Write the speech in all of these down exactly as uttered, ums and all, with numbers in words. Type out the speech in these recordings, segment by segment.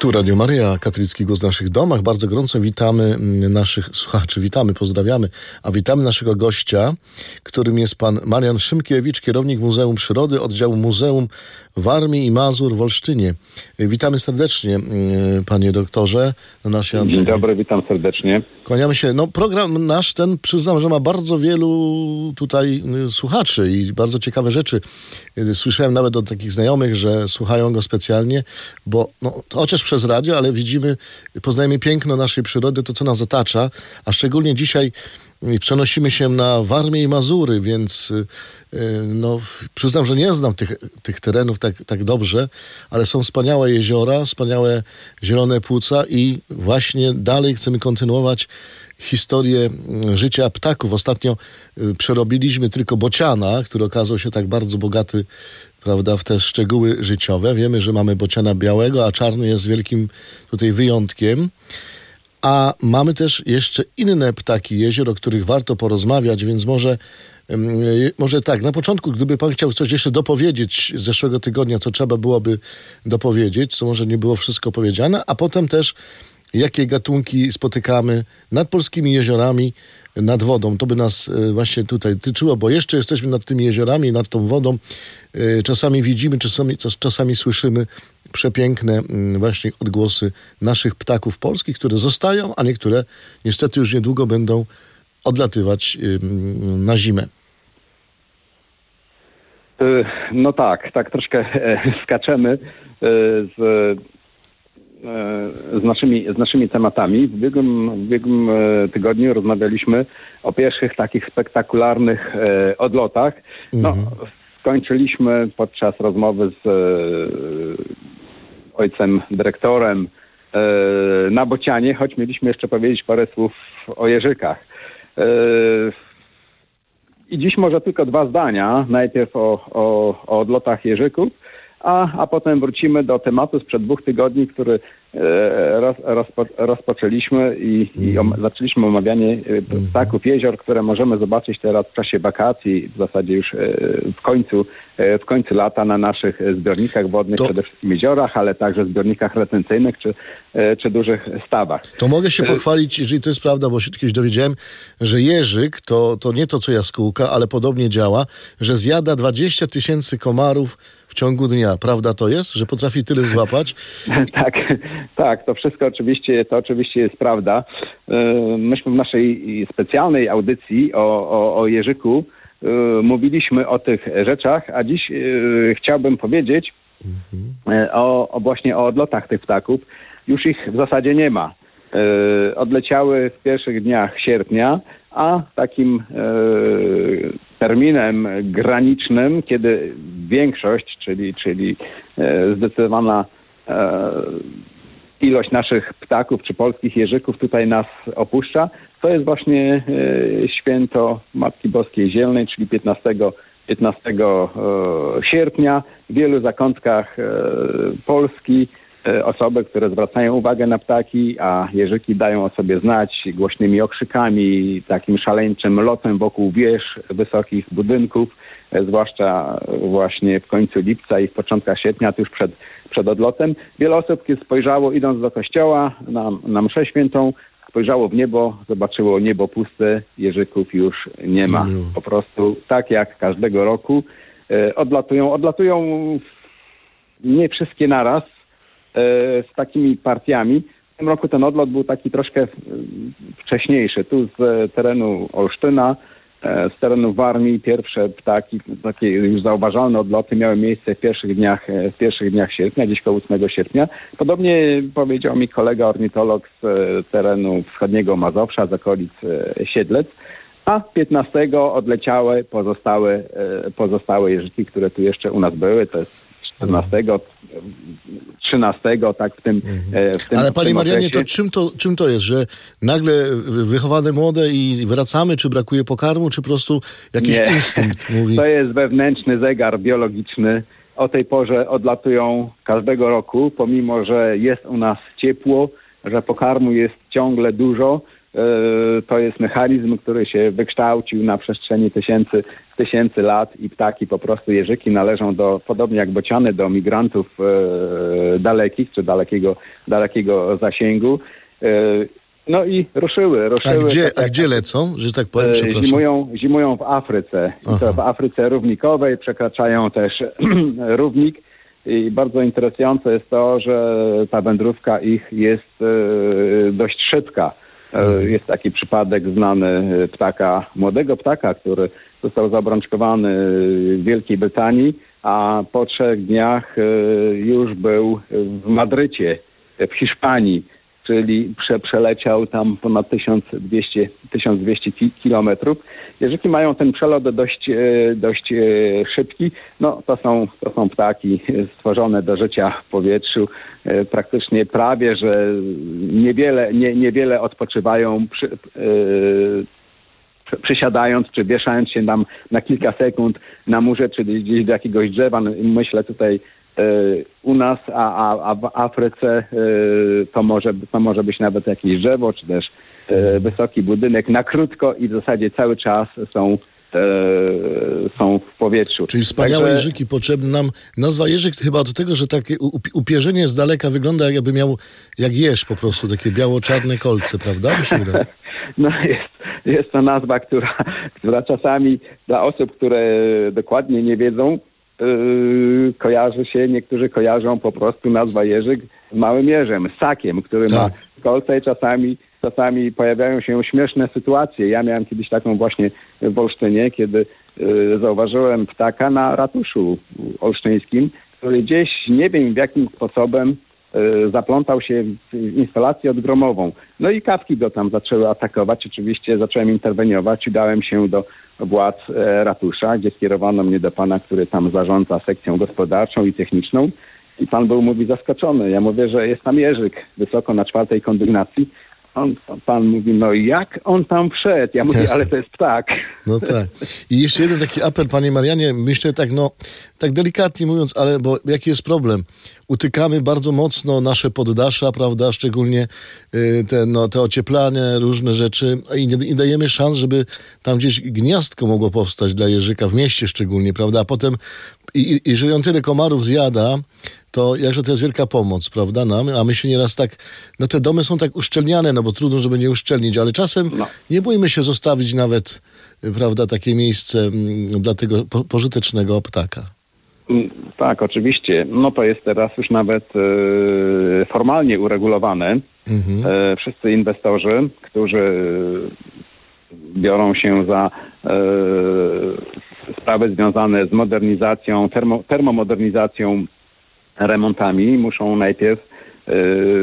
Tu Radio Maryja, katolicki głos w naszych domach. Bardzo gorąco witamy naszych słuchaczy, witamy, pozdrawiamy, a witamy naszego gościa, którym jest pan Marian Szymkiewicz, kierownik Muzeum Przyrody, oddziału Muzeum Warmii i Mazur w Olsztynie. Witamy serdecznie, panie doktorze, na naszej antenie. Dzień dobry, witam serdecznie. Kłaniamy się. No, program nasz ten, przyznam, że ma bardzo wielu tutaj słuchaczy i bardzo ciekawe rzeczy. Słyszałem nawet od takich znajomych, że słuchają go specjalnie, bo no, chociaż przez radio, ale widzimy, poznajemy piękno naszej przyrody, to co nas otacza, a szczególnie dzisiaj przenosimy się na Warmię i Mazury, więc no, przyznam, że nie znam tych, tych terenów tak, tak dobrze, ale są wspaniałe jeziora, wspaniałe zielone płuca i właśnie dalej chcemy kontynuować historię życia ptaków. Ostatnio przerobiliśmy tylko bociana, który okazał się tak bardzo bogaty, prawda, w te szczegóły życiowe. Wiemy, że mamy bociana białego, a czarny jest wielkim tutaj wyjątkiem. A mamy też jeszcze inne ptaki jezior, o których warto porozmawiać, więc może, może tak, na początku, gdyby pan chciał coś jeszcze dopowiedzieć z zeszłego tygodnia, co trzeba byłoby dopowiedzieć, co może nie było wszystko powiedziane, a potem też jakie gatunki spotykamy nad polskimi jeziorami, nad wodą. To by nas właśnie tutaj tyczyło, bo jeszcze jesteśmy nad tymi jeziorami, nad tą wodą. Czasami widzimy, czasami, czasami słyszymy przepiękne właśnie odgłosy naszych ptaków polskich, które zostają, a niektóre niestety już niedługo będą odlatywać na zimę. No tak, tak troszkę skaczemy z, z, naszymi, z naszymi tematami. W ubiegłym, w ubiegłym tygodniu rozmawialiśmy o pierwszych takich spektakularnych odlotach. No, mhm. Skończyliśmy podczas rozmowy z ojcem dyrektorem na bocianie, choć mieliśmy jeszcze powiedzieć parę słów o jeżykach. I dziś może tylko dwa zdania. Najpierw o, o, o odlotach jeżyków, a, a potem wrócimy do tematu sprzed dwóch tygodni, który roz, rozpo, rozpoczęliśmy i, i om, zaczęliśmy omawianie ptaków jezior, które możemy zobaczyć teraz w czasie wakacji, w zasadzie już w końcu, w końcu lata na naszych zbiornikach wodnych, to... przede wszystkim jeziorach, ale także zbiornikach retencyjnych czy, czy dużych stawach. To mogę się pochwalić, jeżeli to jest prawda, bo się kiedyś dowiedziałem, że jeżyk to, to nie to co jaskółka, ale podobnie działa, że zjada dwadzieścia tysięcy komarów w ciągu dnia. Prawda to jest, że potrafi tyle złapać? tak, tak, to wszystko oczywiście, to oczywiście jest prawda. Myśmy w naszej specjalnej audycji o, o, o jeżyku mówiliśmy o tych rzeczach, a dziś chciałbym powiedzieć mhm. o, o właśnie o odlotach tych ptaków. Już ich w zasadzie nie ma. Odleciały w pierwszych dniach sierpnia, a takim e, terminem granicznym, kiedy większość, czyli, czyli e, zdecydowana e, ilość naszych ptaków czy polskich jeżyków tutaj nas opuszcza, to jest właśnie e, święto Matki Boskiej Zielnej, czyli piętnastego sierpnia. W wielu zakątkach e, Polski osoby, które zwracają uwagę na ptaki, a jeżyki dają o sobie znać głośnymi okrzykami, takim szaleńczym lotem wokół wież wysokich budynków, zwłaszcza właśnie w końcu lipca i w początkach sierpnia, tuż przed, przed odlotem. Wiele osób, kiedy spojrzało idąc do kościoła na, na mszę świętą, spojrzało w niebo, zobaczyło niebo puste, jeżyków już nie ma. Po prostu tak jak każdego roku odlatują. Odlatują nie wszystkie naraz, z takimi partiami. W tym roku ten odlot był taki troszkę wcześniejszy. Tu z terenu Olsztyna, z terenu Warmii pierwsze ptaki, takie już zauważalne odloty miały miejsce w pierwszych dniach, w pierwszych dniach sierpnia, gdzieś koło ósmego sierpnia. Podobnie powiedział mi kolega ornitolog z terenu wschodniego Mazowsza, z okolic Siedlec. A piętnastego odleciały pozostałe, pozostałe jeżyki, które tu jeszcze u nas były. To jest czternastego, trzynastego, tak w tym, mhm. w tym Ale panie tym Marianie, to czym, to czym to jest, że nagle wychowane młode i wracamy, czy brakuje pokarmu, czy po prostu jakiś Nie. instynkt mówi? To jest wewnętrzny zegar biologiczny. O tej porze odlatują każdego roku, pomimo że jest u nas ciepło, że pokarmu jest ciągle dużo, to jest mechanizm, który się wykształcił na przestrzeni tysięcy, tysięcy lat i ptaki, po prostu jeżyki należą do, podobnie jak bociany, do migrantów dalekich czy dalekiego, dalekiego zasięgu. No i ruszyły. ruszyły a gdzie, tak, a gdzie lecą, że tak powiem, przepraszam? Zimują, zimują w Afryce. I to w Afryce równikowej, przekraczają też równik. I bardzo interesujące jest to, że ta wędrówka ich jest e, dość szybka. E, jest taki przypadek znany ptaka, młodego ptaka, który został zaobrączkowany w Wielkiej Brytanii, a po trzech dniach e, już był w Madrycie, w Hiszpanii. Czyli prze, przeleciał tam ponad tysiąc dwieście, tysiąc dwieście kilometrów. Jeżyki mają ten przelot dość, dość szybki. No, to są, to są ptaki stworzone do życia w powietrzu. Praktycznie prawie, że niewiele, nie, niewiele odpoczywają przy, yy, przysiadając, czy wieszając się tam na kilka sekund na murze, czy gdzieś do jakiegoś drzewa. Myślę tutaj u nas, a, a, a w Afryce to może, to może być nawet jakieś drzewo, czy też wysoki budynek na krótko i w zasadzie cały czas są, są w powietrzu. Czyli wspaniałe Także... jeżyki potrzebne nam. Nazwa jeżyk chyba od tego, że takie upierzenie z daleka wygląda jakby miał jak jeż po prostu, takie biało-czarne kolce, prawda? Mi się wydaje. No jest, jest to nazwa, która, która czasami dla osób, które dokładnie nie wiedzą, Yy, kojarzy się, niektórzy kojarzą po prostu nazwa jeżyk z małym jeżem, ssakiem, który tak. ma kolce i czasami, czasami pojawiają się śmieszne sytuacje. Ja miałem kiedyś taką właśnie w Olsztynie, kiedy yy, zauważyłem ptaka na ratuszu olsztyńskim, który gdzieś, nie wiem w jakim sposobem, yy, zaplątał się w instalację odgromową. No i kawki go tam zaczęły atakować. Oczywiście zacząłem interweniować, udałem się do władz e, ratusza, gdzie skierowano mnie do pana, który tam zarządza sekcją gospodarczą i techniczną. I pan był, mówi, zaskoczony. Ja mówię, że jest tam jeżyk wysoko na czwartej kondygnacji. On, pan mówi, no jak on tam wszedł? Ja mówię, ale to jest ptak. No tak. I jeszcze jeden taki apel, panie Marianie, myślę tak, no, tak delikatnie mówiąc, ale bo jaki jest problem? Utykamy bardzo mocno nasze poddasza, prawda, szczególnie y, te, no, te ocieplane, różne rzeczy i nie i dajemy szans, żeby tam gdzieś gniazdko mogło powstać dla jeżyka, w mieście szczególnie, prawda, a potem i, i, jeżeli on tyle komarów zjada, to jakże to jest wielka pomoc, prawda, nam, a my się nieraz tak, no te domy są tak uszczelniane, no bo trudno, żeby nie uszczelnić, ale czasem no. nie bójmy się zostawić nawet, prawda, takie miejsce m, dla tego po, pożytecznego ptaka. Tak, oczywiście. No to jest teraz już nawet e, formalnie uregulowane. Mhm. E, wszyscy inwestorzy, którzy biorą się za e, sprawy związane z modernizacją, termo, termomodernizacją, remontami, muszą najpierw e,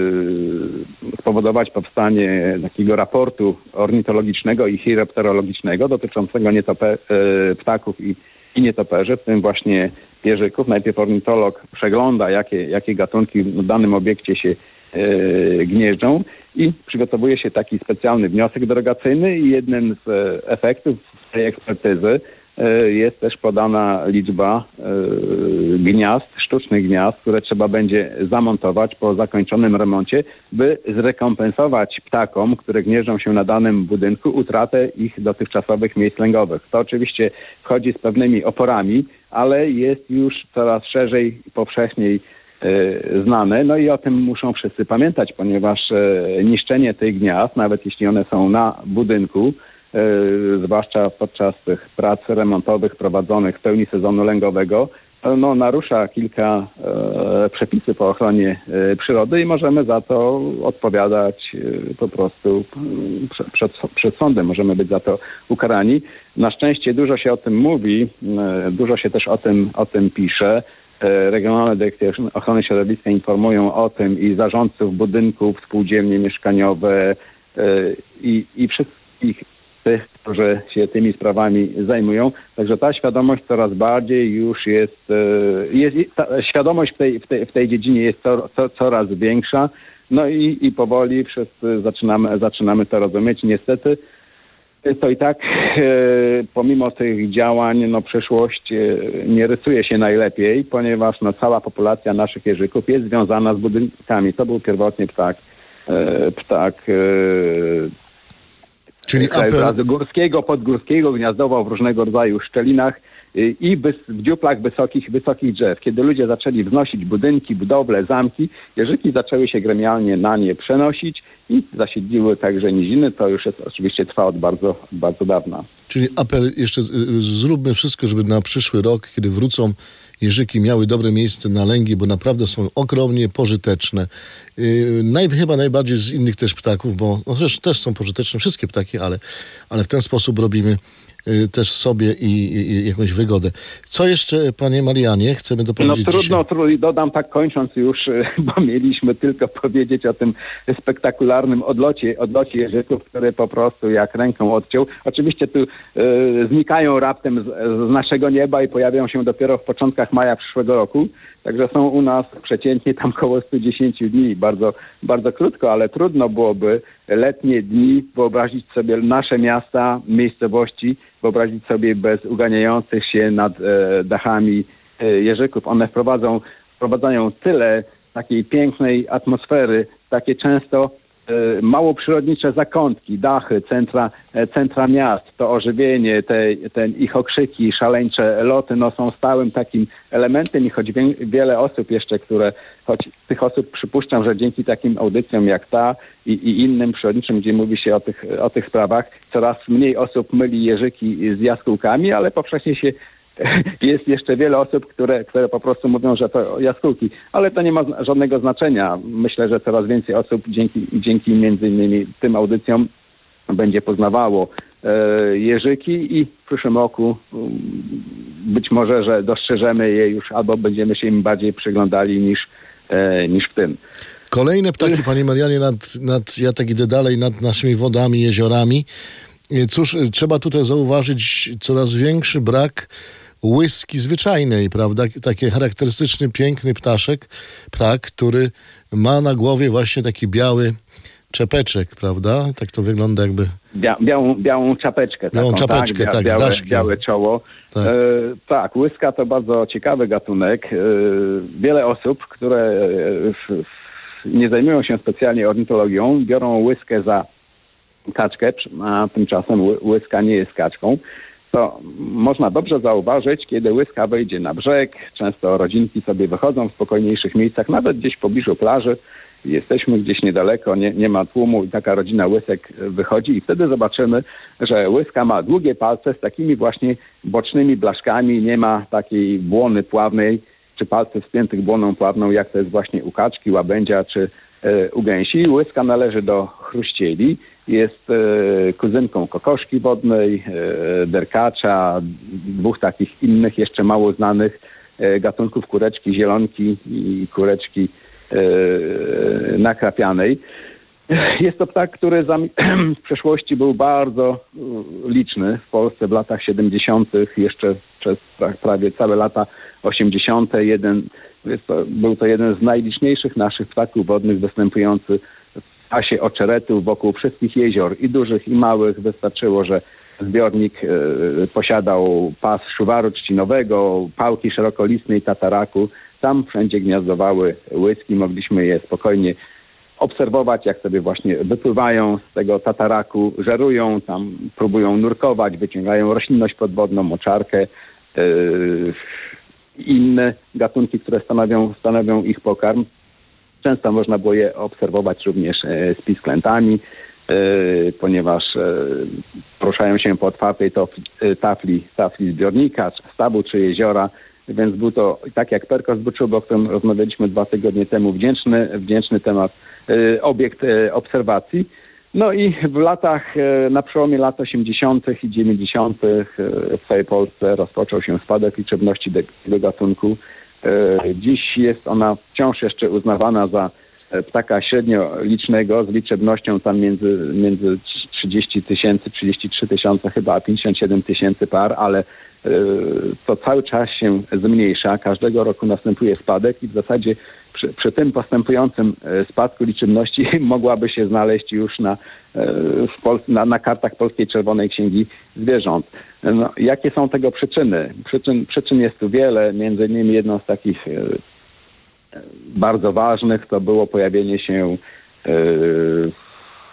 spowodować powstanie takiego raportu ornitologicznego i chiropterologicznego dotyczącego nietope, e, ptaków i, i nietoperzy, w tym właśnie jeżyków. Najpierw ornitolog przegląda, jakie, jakie gatunki w danym obiekcie się e, gnieżdżą i przygotowuje się taki specjalny wniosek derogacyjny i jednym z e, efektów tej ekspertyzy e, jest też podana liczba e, gniazd, sztucznych gniazd, które trzeba będzie zamontować po zakończonym remoncie, by zrekompensować ptakom, które gnieżdżą się na danym budynku, utratę ich dotychczasowych miejsc lęgowych. To oczywiście wchodzi z pewnymi oporami, ale jest już coraz szerzej i powszechniej e, znane. No i o tym muszą wszyscy pamiętać, ponieważ e, niszczenie tych gniazd, nawet jeśli one są na budynku, e, zwłaszcza podczas tych prac remontowych prowadzonych w pełni sezonu lęgowego, no, narusza kilka e, przepisów o ochronie e, przyrody i możemy za to odpowiadać e, po prostu przed, przed, przed sądem. Możemy być za to ukarani. Na szczęście dużo się o tym mówi, e, dużo się też o tym, o tym pisze. E, regionalne dyrekcje ochrony środowiska informują o tym i zarządców budynków, spółdzielnie mieszkaniowe e, i, i wszystkich tych, którzy się tymi sprawami zajmują. Także ta świadomość coraz bardziej już jest, jest ta świadomość w tej, w tej, w tej dziedzinie jest co, co, coraz większa. No i, i powoli wszyscy zaczynamy, zaczynamy to rozumieć. Niestety to i tak pomimo tych działań no przyszłość nie rysuje się najlepiej, ponieważ no, cała populacja naszych jeżyków jest związana z budynkami. To był pierwotnie ptak, ptak Czyli krajobrazu apel... górskiego, podgórskiego, gniazdował w różnego rodzaju szczelinach i w dziuplach wysokich, wysokich drzew. Kiedy ludzie zaczęli wznosić budynki, budowle, zamki, jeżyki zaczęły się gremialnie na nie przenosić i zasiedliły także niziny. To już jest, oczywiście trwa od bardzo, bardzo dawna. Czyli apel jeszcze, zróbmy wszystko, żeby na przyszły rok, kiedy wrócą jeżyki, miały dobre miejsce na lęgi, bo naprawdę są ogromnie pożyteczne. Yy, naj, chyba najbardziej z innych też ptaków, bo no też, też są pożyteczne wszystkie ptaki, ale, ale w ten sposób robimy yy, też sobie i, i, i jakąś wygodę. Co jeszcze, panie Marianie, chcemy dopowiedzieć No trudno, dzisiaj? trudno, dodam tak kończąc już, bo mieliśmy tylko powiedzieć o tym spektakularnym odlocie, odlocie jeżyków, który po prostu jak ręką odciął. Oczywiście tu yy, znikają raptem z, z naszego nieba i pojawią się dopiero w początkach maja przyszłego roku. Także są u nas przeciętnie tam około sto dziesięć dni. Bardzo, bardzo krótko, ale trudno byłoby letnie dni wyobrazić sobie nasze miasta, miejscowości, wyobrazić sobie bez uganiających się nad e, dachami e, jeżyków. One wprowadzą, wprowadzają tyle takiej pięknej atmosfery, takie często e, mało przyrodnicze zakątki, dachy, centra, e, centra miast, to ożywienie, te, te ich okrzyki, szaleńcze loty, no są stałym takim elementem i choć wie, wiele osób jeszcze, które, choć tych osób przypuszczam, że dzięki takim audycjom jak ta i, i innym przyrodniczym, gdzie mówi się o tych, o tych sprawach, coraz mniej osób myli jeżyki z jaskółkami, ale powszechnie się jest jeszcze wiele osób, które, które po prostu mówią, że to jaskółki, ale to nie ma żadnego znaczenia. Myślę, że coraz więcej osób dzięki, dzięki między innymi tym audycjom będzie poznawało e, jeżyki i w przyszłym roku um, być może, że dostrzeżemy je już albo będziemy się im bardziej przyglądali niż, e, niż w tym. Kolejne ptaki, panie Marianie, nad, nad, ja tak idę dalej, nad naszymi wodami, jeziorami. Cóż, trzeba tutaj zauważyć coraz większy brak łyski zwyczajnej, prawda? Taki charakterystyczny, piękny ptaszek, ptak, który ma na głowie właśnie taki biały czepeczek, prawda? Tak to wygląda jakby... Bia, białą, białą czapeczkę. Białą taką, czapeczkę, tak, tak, tak białe, z daszkiem. Białe czoło. Tak. E, tak, łyska to bardzo ciekawy gatunek. E, wiele osób, które w, w, nie zajmują się specjalnie ornitologią, biorą łyskę za kaczkę, a tymczasem łyska nie jest kaczką. To można dobrze zauważyć, kiedy łyska wejdzie na brzeg. Często rodzinki sobie wychodzą w spokojniejszych miejscach, nawet gdzieś w pobliżu plaży. Jesteśmy gdzieś niedaleko, nie, nie ma tłumu i taka rodzina łysek wychodzi i wtedy zobaczymy, że łyska ma długie palce z takimi właśnie bocznymi blaszkami, nie ma takiej błony pławnej, czy palce wspiętych błoną pławną, jak to jest właśnie u kaczki, łabędzia, czy e, u gęsi. Łyska należy do chruścieli. Jest e, kuzynką kokoszki wodnej, e, derkacza, dwóch takich innych, jeszcze mało znanych e, gatunków kureczki zielonki i kureczki e, nakrapianej. Jest to ptak, który za, w przeszłości był bardzo liczny w Polsce w latach siedemdziesiątych, jeszcze przez prawie całe lata osiemdziesiąte. Jeden, jest to, był to jeden z najliczniejszych naszych ptaków wodnych występujący w pasie oczeretów wokół wszystkich jezior, i dużych, i małych. Wystarczyło, że zbiornik e, posiadał pas szuwaru trzcinowego, pałki szerokolistnej, tataraku. Tam wszędzie gniazdowały łyski, mogliśmy je spokojnie obserwować, jak sobie właśnie wypływają z tego tataraku, żerują, tam próbują nurkować, wyciągają roślinność podwodną, moczarkę, yy, inne gatunki, które stanowią, stanowią ich pokarm. Często można było je obserwować również yy, z pisklętami, yy, ponieważ yy, poruszają się po otwartej tafli, tafli, tafli zbiornika, czy stawu, czy jeziora. Więc był to, tak jak Perkos Buczubo, o którym rozmawialiśmy dwa tygodnie temu, wdzięczny, wdzięczny temat, y, obiekt y, obserwacji. No i w latach, y, na przełomie lat osiemdziesiątych i dziewięćdziesiątych y, w całej Polsce rozpoczął się spadek liczebności tego gatunku. Y, dziś jest ona wciąż jeszcze uznawana za ptaka średnio licznego, z liczebnością tam między, między trzydzieści tysięcy, trzydzieści trzy tysiące chyba, a pięćdziesiąt siedem tysięcy par, ale to cały czas się zmniejsza. Każdego roku następuje spadek i w zasadzie przy, przy tym postępującym spadku liczebności mogłaby się znaleźć już na, w Pol- na, na kartach Polskiej Czerwonej Księgi Zwierząt. No, jakie są tego przyczyny? Przyczyn, przyczyn jest tu wiele. Między innymi jedną z takich bardzo ważnych to było pojawienie się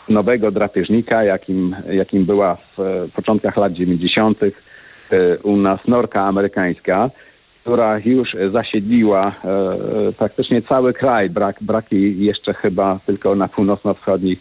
nowego drapieżnika, jakim, jakim była w początkach lat dziewięćdziesiątych u nas norka amerykańska, która już zasiedliła e, praktycznie cały kraj. Brak, brak jej jeszcze chyba tylko na północno-wschodnich,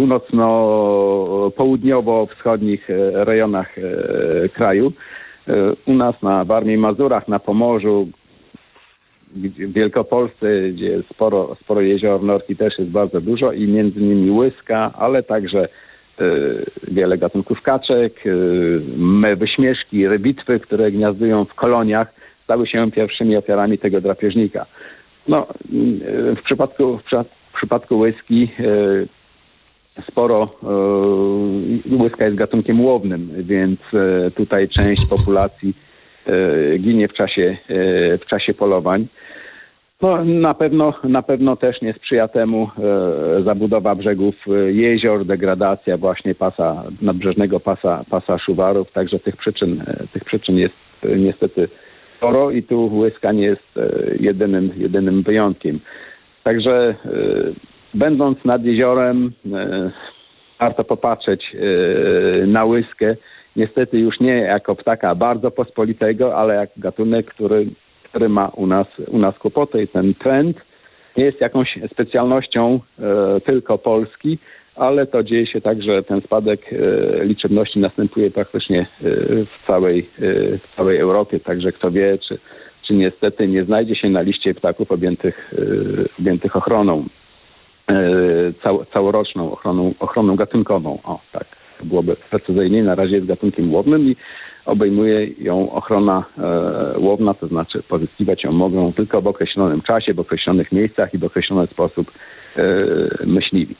północno-południowo-wschodnich rejonach e, kraju. E, u nas na Warmii i Mazurach, na Pomorzu, w Wielkopolsce, gdzie sporo, sporo jezior norki też jest bardzo dużo i między innymi łyska, ale także e, wiele gatunków kaczek, e, mewy, śmieszki, rybitwy, które gniazdują w koloniach, stały się pierwszymi ofiarami tego drapieżnika. No, w przypadku, w przypadku łyski e, sporo, e, łyska jest gatunkiem łownym, więc e, tutaj część populacji e, ginie w czasie, e, w czasie polowań. No, na pewno, na pewno też nie sprzyja temu e, zabudowa brzegów jezior, degradacja właśnie pasa, nadbrzeżnego pasa, pasa szuwarów, także tych przyczyn, e, tych przyczyn jest e, niestety sporo i tu łyska nie jest e, jedynym, jedynym wyjątkiem. Także e, będąc nad jeziorem e, warto popatrzeć e, na łyskę. Niestety już nie jako ptaka bardzo pospolitego, ale jak gatunek, który, który ma u nas, u nas kłopoty i ten trend nie jest jakąś specjalnością e, tylko Polski, ale to dzieje się tak, że ten spadek e, liczebności następuje praktycznie e, w, całej, e, w całej Europie. Także kto wie, czy, czy niestety nie znajdzie się na liście ptaków objętych, e, objętych ochroną, e, cał, całoroczną ochroną, ochroną gatunkową. O, tak, to byłoby precyzyjniej. Na razie jest gatunkiem łownym i obejmuje ją ochrona e, łowna, to znaczy pozyskiwać ją mogą tylko w określonym czasie, w określonych miejscach i w określony sposób e, myśliwi.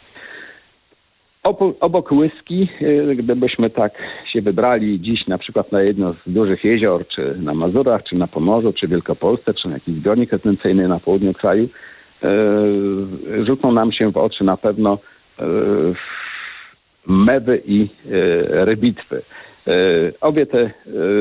Obok łyski, gdybyśmy tak się wybrali dziś na przykład na jedno z dużych jezior, czy na Mazurach, czy na Pomorzu, czy w Wielkopolsce, czy na jakiś zbiornik retencyjny na południu kraju, rzucą nam się w oczy na pewno mewy i rybitwy. Obie te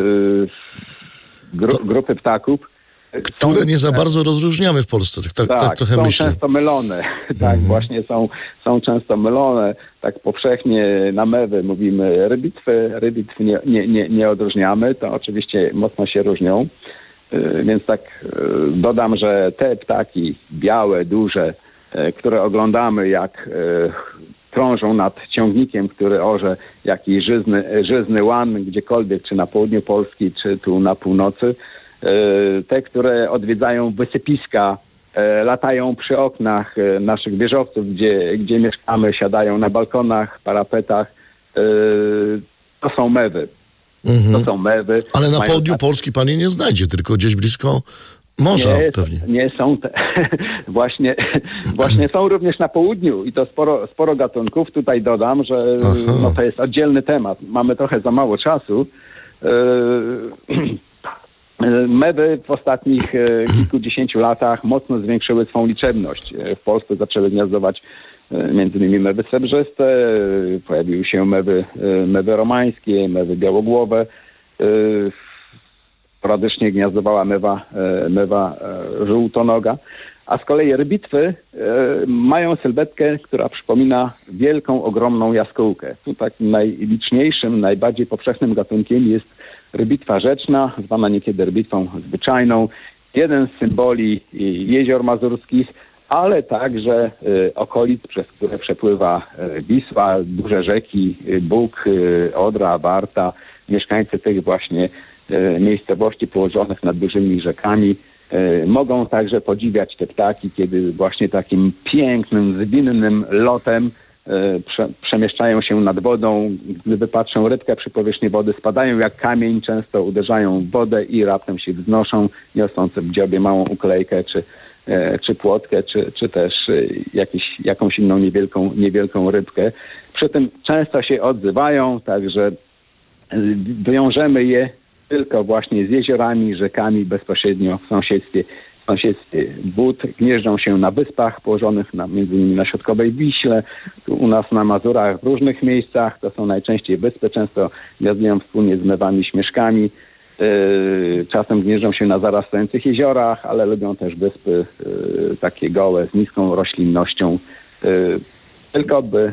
gru- grupy ptaków, które nie za bardzo rozróżniamy w Polsce, tak, tak, tak, tak trochę są myślę. często mylone, tak, Mhm. właśnie są, są często mylone, tak powszechnie na mewy mówimy rybitwy, rybitw nie, nie, nie, nie odróżniamy, to oczywiście mocno się różnią, yy, więc tak yy, dodam, że te ptaki białe, duże, yy, które oglądamy jak yy, krążą nad ciągnikiem, który orze jakiś żyzny, żyzny łan gdziekolwiek, czy na południu Polski, czy tu na północy, te, które odwiedzają wysypiska, latają przy oknach naszych wieżowców, gdzie, gdzie mieszkamy, siadają na balkonach, parapetach. To są mewy. Mhm. To są mewy. Ale na Mają południu tak... Polski pani nie znajdzie, tylko gdzieś blisko morza nie, pewnie. Nie są te. właśnie, właśnie są również na południu i to sporo, sporo gatunków. Tutaj dodam, że no, to jest oddzielny temat. Mamy trochę za mało czasu. Mewy w ostatnich e, kilkudziesięciu latach mocno zwiększyły swą liczebność. E, w Polsce zaczęły gniazdować e, między innymi mewy srebrzyste, e, pojawiły się mewy, e, mewy romańskie, mewy białogłowe. E, sporadycznie gniazdowała mewa, e, mewa e, żółtonoga. A z kolei rybitwy e, mają sylwetkę, która przypomina wielką, ogromną jaskółkę. Tu takim najliczniejszym, najbardziej powszechnym gatunkiem jest rybitwa rzeczna, zwana niekiedy rybitwą zwyczajną. Jeden z symboli jezior mazurskich, ale także y, okolic, przez które przepływa y, Wisła, duże rzeki, y, Bóg, y, Odra, Warta. Mieszkańcy tych właśnie y, miejscowości położonych nad dużymi rzekami y, mogą także podziwiać te ptaki, kiedy właśnie takim pięknym, zwinnym lotem Prze, przemieszczają się nad wodą. Gdy wypatrzą rybkę przy powierzchni wody, spadają jak kamień, często uderzają w wodę i raptem się wznoszą, niosąc w dziobie małą uklejkę, czy, e, czy płotkę, czy, czy też e, jakiś, jakąś inną niewielką, niewielką rybkę. Przy tym często się odzywają, także wiążemy je tylko właśnie z jeziorami, rzekami bezpośrednio w sąsiedztwie. W sąsiedztwie wód, gnieżdżą się na wyspach położonych na, między innymi na środkowej Wiśle, tu u nas na Mazurach w różnych miejscach, to są najczęściej wyspy, często gniazdują wspólnie z mewami, śmieszkami, yy, czasem gnieżdżą się na zarastających jeziorach, ale lubią też wyspy yy, takie gołe, z niską roślinnością, yy, tylko by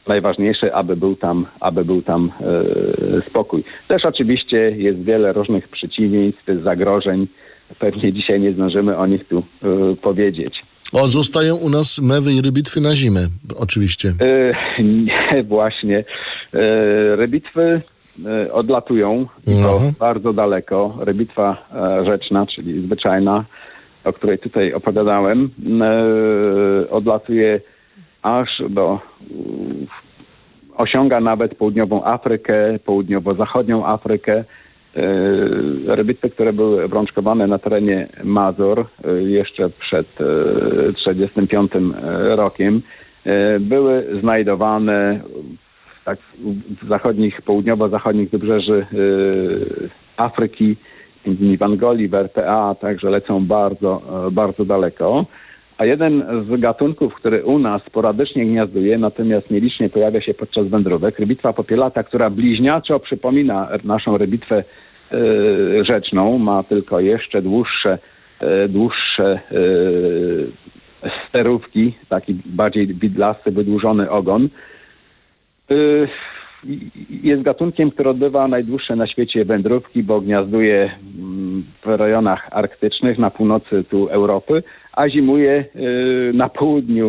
najważniejsze, aby był tam, aby był tam e, spokój. Też oczywiście jest wiele różnych przeciwieństw, zagrożeń. Pewnie dzisiaj nie zdążymy o nich tu e, powiedzieć. O, zostają u nas mewy i rybitwy na zimę, oczywiście. E, nie, właśnie. E, rybitwy e, odlatują i to Aha. bardzo daleko. Rybitwa e, rzeczna, czyli zwyczajna, o której tutaj opowiadałem, e, odlatuje aż do, osiąga nawet południową Afrykę, południowo-zachodnią Afrykę. Rybitwy, które były obrączkowane na terenie Mazur jeszcze przed trzydziestym piątym rokiem, były znajdowane tak, w zachodnich, południowo-zachodnich wybrzeży Afryki, między innymi w Angolii, w R P A, także lecą bardzo, bardzo daleko. A jeden z gatunków, który u nas sporadycznie gniazduje, natomiast nielicznie pojawia się podczas wędrówek, rybitwa popielata, która bliźniaczo przypomina naszą rybitwę y, rzeczną, ma tylko jeszcze dłuższe, y, dłuższe y, sterówki, taki bardziej widlasty, wydłużony ogon. Y, Jest gatunkiem, który odbywa najdłuższe na świecie wędrówki, bo gniazduje w rejonach arktycznych, na północy tu Europy, a zimuje na południu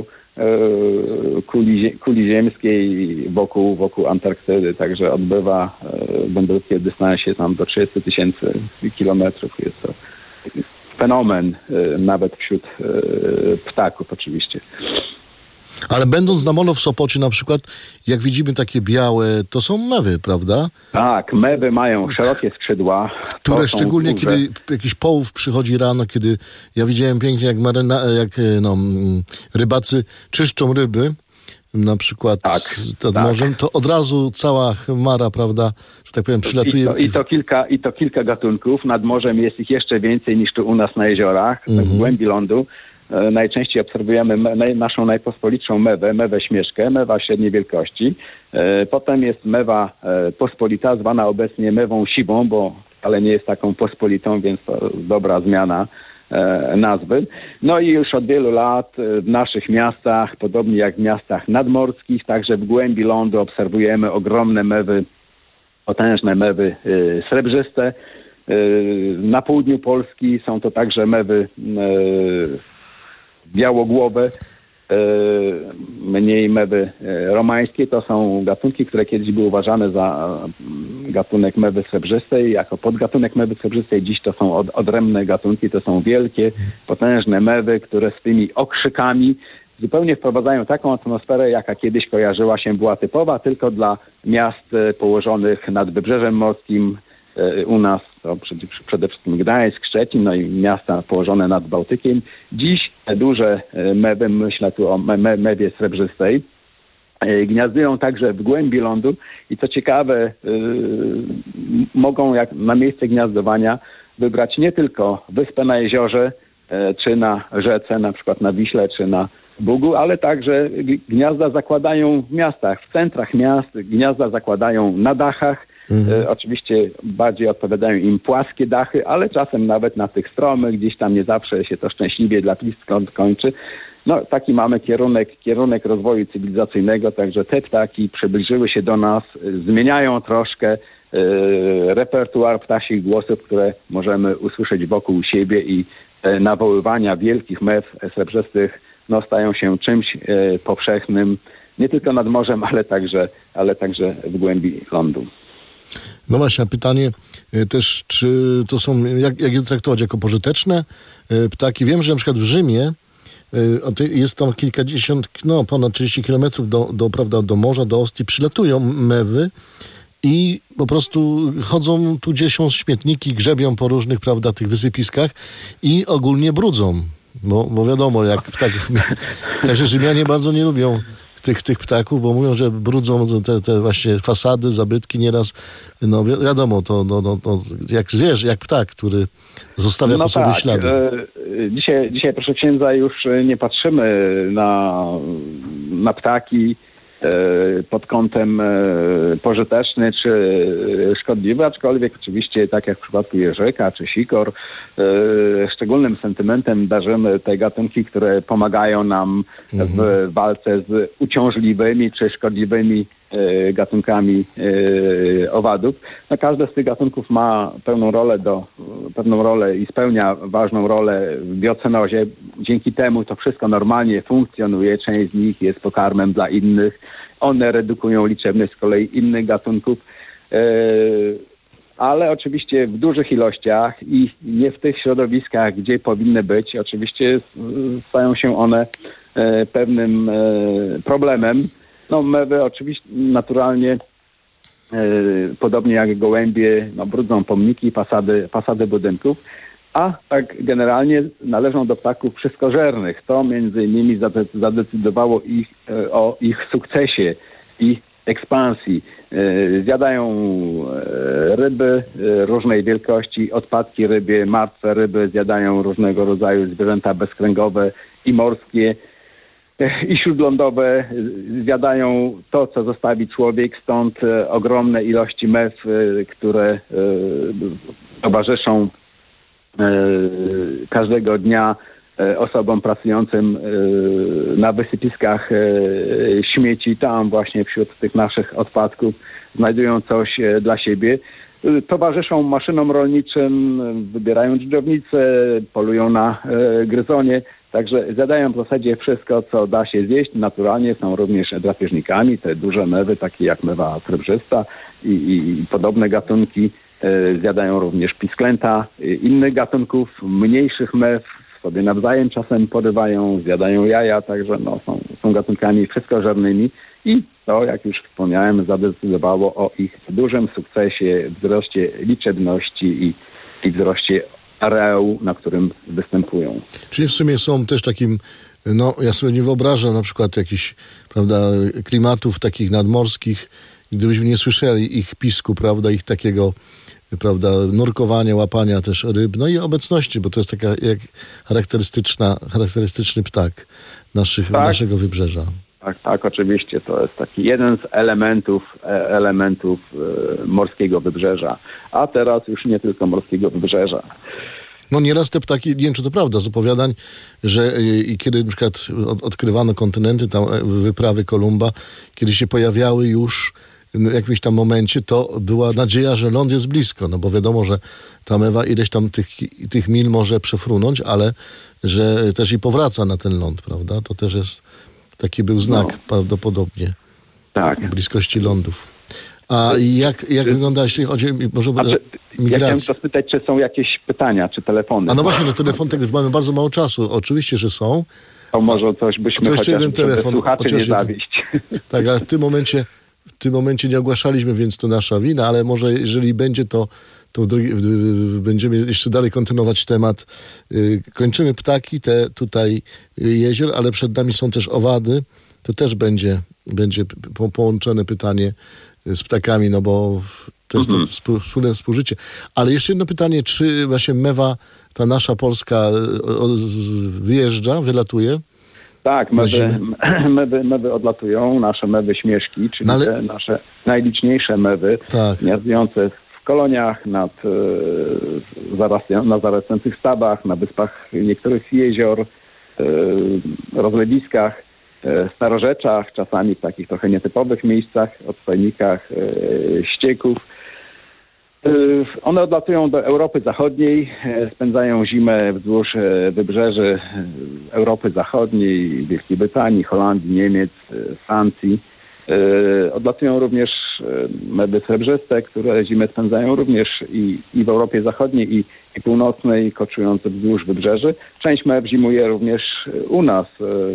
kuli, kuli ziemskiej wokół, wokół Antarktydy. Także odbywa wędrówki o dystansie tam do trzydziestu tysięcy kilometrów. Jest to fenomen nawet wśród ptaków oczywiście. Ale będąc na molo w Sopocie na przykład, jak widzimy takie białe, to są mewy, prawda? Tak, mewy mają szerokie skrzydła. Które szczególnie, duże. Kiedy jakiś połów przychodzi rano, kiedy ja widziałem pięknie, jak, maryna, jak no, rybacy czyszczą ryby, na przykład tak, nad tak. morzem, to od razu cała chmara, prawda, że tak powiem, przylatuje. I to, i to, kilka, i to kilka gatunków. Nad morzem jest ich jeszcze więcej niż tu u nas na jeziorach, mm-hmm. w głębi lądu. Najczęściej obserwujemy me, naszą najpospolitszą mewę, mewę śmieszkę, mewa średniej wielkości. Potem jest mewa pospolita, zwana obecnie mewą siwą, bo wcale nie jest taką pospolitą, więc to dobra zmiana nazwy. No i już od wielu lat w naszych miastach, podobnie jak w miastach nadmorskich, także w głębi lądu obserwujemy ogromne mewy, potężne mewy srebrzyste. Na południu Polski są to także mewy białogłowe, mniej mewy romańskie. To są gatunki, które kiedyś były uważane za gatunek mewy srebrzystej, jako podgatunek mewy srebrzystej. Dziś to są od, odrębne gatunki, to są wielkie, potężne mewy, które z tymi okrzykami zupełnie wprowadzają taką atmosferę, jaka kiedyś kojarzyła się, była typowa tylko dla miast położonych nad wybrzeżem morskim. U nas to przede wszystkim Gdańsk, Szczecin, no i miasta położone nad Bałtykiem. Dziś duże mewy, myślę tu o me- mewie srebrzystej, gniazdują także w głębi lądu i co ciekawe, yy, mogą jak na miejsce gniazdowania wybrać nie tylko wyspę na jeziorze, yy, czy na rzece, na przykład na Wiśle, czy na Bugu, ale także gniazda zakładają w miastach, w centrach miast, gniazda zakładają na dachach. Mhm. E, oczywiście bardziej odpowiadają im płaskie dachy, ale czasem nawet na tych stromych, gdzieś tam nie zawsze się to szczęśliwie dla plistkąt kończy. No taki mamy kierunek, kierunek rozwoju cywilizacyjnego, także te ptaki przybliżyły się do nas, zmieniają troszkę e, repertuar ptasich głosów, które możemy usłyszeć wokół siebie i e, nawoływania wielkich mew srebrzystych no, stają się czymś e, powszechnym, nie tylko nad morzem, ale także, ale także w głębi lądu. No właśnie, pytanie też, czy to są, jak, jak je traktować, jako pożyteczne ptaki? Wiem, że na przykład w Rzymie jest tam kilkadziesiąt, no ponad trzydzieści kilometrów do, do, prawda, do morza, do Ostii, przylatują mewy i po prostu chodzą tu, gdzie są śmietniki, grzebią po różnych, prawda, tych wysypiskach i ogólnie brudzą, bo, bo wiadomo, jak ptaków, także Rzymianie bardzo nie lubią Tych, tych ptaków, bo mówią, że brudzą te, te właśnie fasady, zabytki nieraz. No wi- wiadomo, to, no, no, no, jak zwierz, jak ptak, który zostawia no po sobie tak. ślady. Dzisiaj, dzisiaj, proszę księdza, już nie patrzymy na, na ptaki pod kątem pożyteczny czy szkodliwy, aczkolwiek oczywiście tak jak w przypadku jeżyka czy sikor, szczególnym sentymentem darzymy te gatunki, które pomagają nam w walce z uciążliwymi czy szkodliwymi gatunkami owadów. No, każdy z tych gatunków ma pełną rolę do, pewną rolę i spełnia ważną rolę w biocenozie. Dzięki temu to wszystko normalnie funkcjonuje. Część z nich jest pokarmem dla innych. One redukują liczebność z kolei innych gatunków. Ale oczywiście w dużych ilościach i nie w tych środowiskach, gdzie powinny być. Oczywiście stają się one pewnym problemem. No mewy oczywiście naturalnie, e, podobnie jak gołębie, no, brudzą pomniki, fasady, fasady budynków, a tak generalnie należą do ptaków wszystkożernych. To między innymi zadecydowało ich, e, o ich sukcesie i ekspansji. E, zjadają e, ryby e, różnej wielkości, odpadki rybie, martwe ryby, zjadają różnego rodzaju zwierzęta bezkręgowe i morskie, i śródlądowe, zjadają to, co zostawi człowiek, stąd e, ogromne ilości mew, e, które e, towarzyszą e, każdego dnia e, osobom pracującym e, na wysypiskach e, śmieci. Tam właśnie wśród tych naszych odpadków znajdują coś e, dla siebie. E, towarzyszą maszynom rolniczym, wybierają dżdżownice, polują na e, gryzonie. Także zjadają w zasadzie wszystko, co da się zjeść. Naturalnie są również drapieżnikami. Te duże mewy, takie jak mewa srebrzysta i, i, i podobne gatunki, e, zjadają również pisklęta e, innych gatunków, mniejszych mew, sobie nawzajem czasem porywają, zjadają jaja, także no, są, są gatunkami wszystkożernymi i to, jak już wspomniałem, zadecydowało o ich dużym sukcesie, wzroście liczebności i, i wzroście areału, na którym występują. Czyli w sumie są też takim, no ja sobie nie wyobrażam na przykład jakichś, prawda, klimatów takich nadmorskich, gdybyśmy nie słyszeli ich pisku, prawda, ich takiego, prawda, nurkowania, łapania też ryb, no i obecności, bo to jest taka jak charakterystyczna, charakterystyczny ptak naszych, tak. naszego wybrzeża. Tak, tak, oczywiście. To jest taki jeden z elementów, elementów morskiego wybrzeża. A teraz już nie tylko morskiego wybrzeża. No nieraz te ptaki, nie wiem czy to prawda, z opowiadań, że i kiedy na przykład odkrywano kontynenty, tam wyprawy Kolumba, kiedy się pojawiały już w jakimś tam momencie, to była nadzieja, że ląd jest blisko, no bo wiadomo, że ta mewa ileś tam tych, tych mil może przefrunąć, ale że też i powraca na ten ląd, prawda? To też jest, taki był znak no. prawdopodobnie tak. bliskości lądów. A jak, jak wygląda, jeśli chodzi może o migrację? Ja chciałem zapytać, czy są jakieś pytania, czy telefony? A no właśnie, no telefon, tego już mamy bardzo mało czasu. Oczywiście, że są. To może coś byśmy to jeszcze jeden telefon. Słuchaczy nie zawieść. Tak, ale w tym momencie w tym momencie nie ogłaszaliśmy, więc to nasza wina, ale może jeżeli będzie, to, to w drugi, w, w, będziemy jeszcze dalej kontynuować temat. Yy, kończymy ptaki, te tutaj jezior, ale przed nami są też owady. To też będzie, będzie po, połączone pytanie z ptakami, no bo to jest mm-hmm. to wspólne współżycie. Ale jeszcze jedno pytanie, czy właśnie mewa, ta nasza polska, wyjeżdża, wylatuje? Tak, mewy, mewy, mewy odlatują, nasze mewy śmieszki, czyli ale... te nasze najliczniejsze mewy, tak. gniazdujące w koloniach, nad, e, na zarastających stawach, na wyspach niektórych jezior, e, rozlewiskach, e, starorzeczach, czasami w takich trochę nietypowych miejscach, odstojnikach e, ścieków. One odlatują do Europy Zachodniej, spędzają zimę wzdłuż wybrzeży Europy Zachodniej, Wielkiej Brytanii, Holandii, Niemiec, Francji. Odlatują również mewy srebrzyste, które zimę spędzają również i, i w Europie Zachodniej, i, i Północnej, koczując wzdłuż wybrzeży. Część mew zimuje również u nas.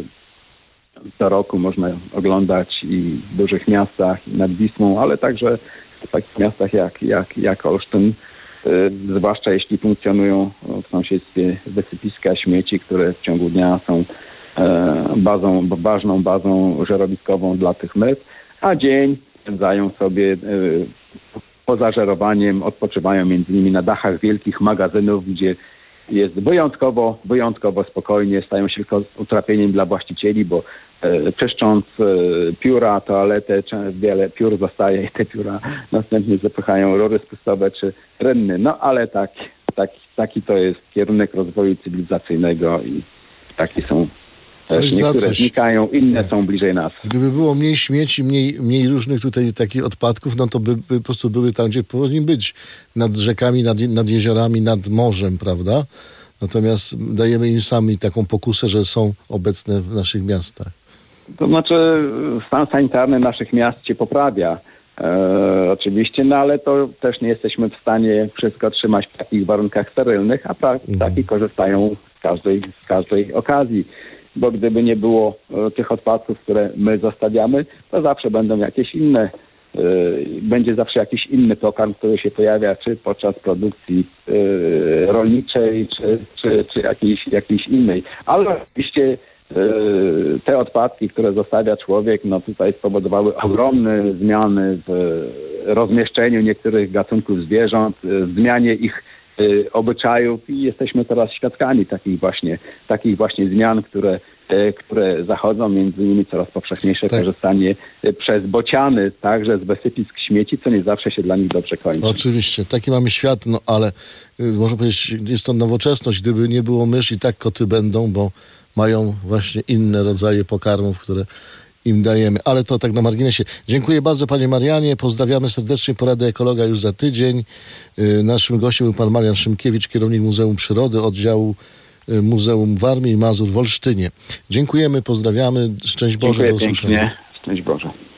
Co roku można oglądać i w dużych miastach, i nad Wisłą, ale także w takich miastach jak, jak, jak Olsztyn, yy, zwłaszcza jeśli funkcjonują w sąsiedztwie wysypiska śmieci, które w ciągu dnia są e, bazą, ważną bazą żerowiskową dla tych mew, a dzień spędzają sobie e, poza żerowaniem, odpoczywają między innymi na dachach wielkich magazynów, gdzie jest wyjątkowo, wyjątkowo spokojnie, stają się tylko utrapieniem dla właścicieli, bo czyszcząc pióra, toaletę, wiele piór zostaje i te pióra następnie zapychają rury spustowe czy rynny. No ale tak, tak, taki to jest kierunek rozwoju cywilizacyjnego i taki są też Coś za niektóre coś. znikają, inne Tak. są bliżej nas. Gdyby było mniej śmieci, mniej, mniej różnych tutaj takich odpadków, no to by, by po prostu były tam, gdzie powinni być. Nad rzekami, nad, nad jeziorami, nad morzem, prawda? Natomiast dajemy im sami taką pokusę, że są obecne w naszych miastach. To znaczy stan sanitarny naszych miast się poprawia. E, oczywiście, no ale to też nie jesteśmy w stanie wszystko trzymać w takich warunkach sterylnych, a pra- ptaki korzystają z każdej, z każdej okazji. Bo gdyby nie było e, tych odpadków, które my zostawiamy, to zawsze będą jakieś inne, e, będzie zawsze jakiś inny pokarm, który się pojawia, czy podczas produkcji e, rolniczej, czy, czy, czy jakiejś, jakiejś innej. Ale oczywiście e, te odpadki, które zostawia człowiek, no tutaj spowodowały ogromne zmiany w rozmieszczeniu niektórych gatunków zwierząt, w zmianie ich obyczajów i jesteśmy teraz świadkami takich właśnie, takich właśnie zmian, które, które zachodzą, między innymi coraz powszechniejsze Tak. korzystanie przez bociany także z wysypisk śmieci, co nie zawsze się dla nich dobrze kończy. Oczywiście, taki mamy świat, no ale y, można powiedzieć, jest to nowoczesność. Gdyby nie było mysz, i tak koty będą, bo mają właśnie inne rodzaje pokarmów, które im dajemy. Ale to tak na marginesie. Dziękuję bardzo, panie Marianie. Pozdrawiamy serdecznie. Porady ekologa już za tydzień. Y, naszym gościem był pan Marian Szymkiewicz, kierownik Muzeum Przyrody, oddziału y, Muzeum Warmii i Mazur w Olsztynie. Dziękujemy, pozdrawiamy. Szczęść Boże, Dziękuję do usłyszenia. pięknie. Szczęść Boże.